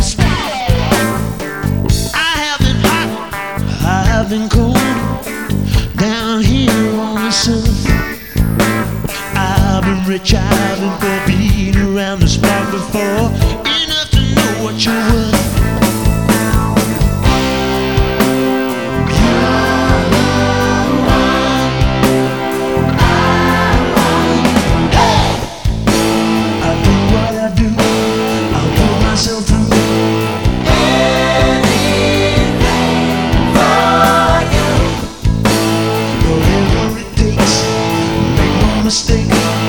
I have been hot, I have been cold, down here on this earth. I've been rich, I've been poor, been around this block before, enough to know what you're worth. Mistake.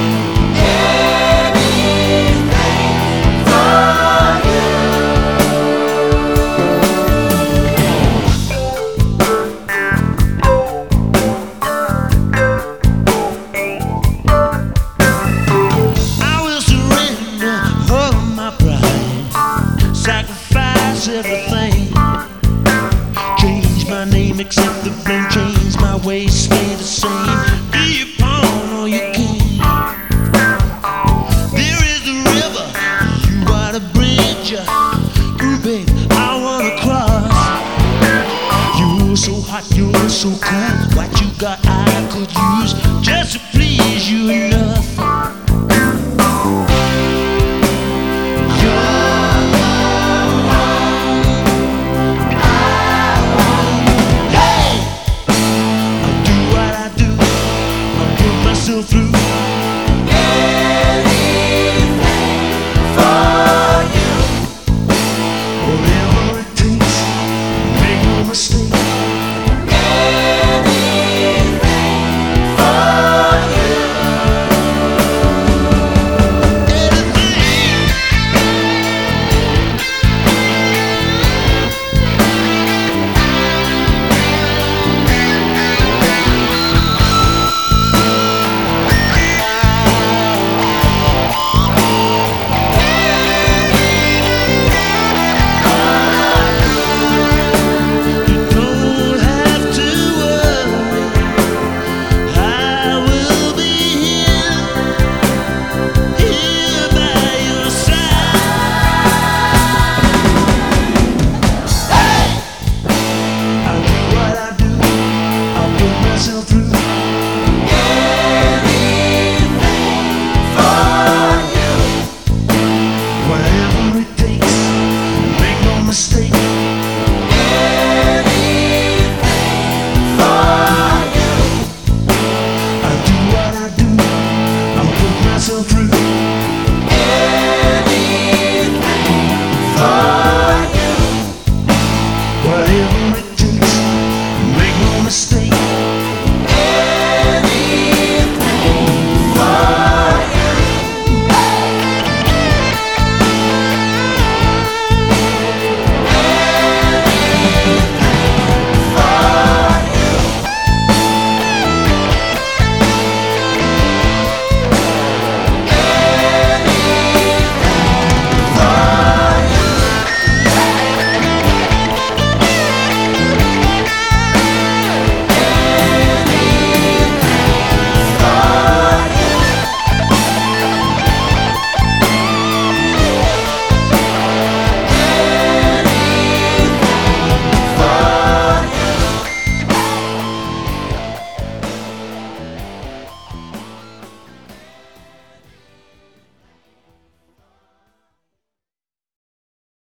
I will surrender all of my pride, sacrifice everything, change my name, accept the blame, change my ways, stay the same. Be a pawn or you king. There is the river, you are the bridge. Ooh, babe, I wanna cross. You're so hot, you're so cool. What you got, I could use just to please you enough. Through anything for you, whatever it takes, make no mistake.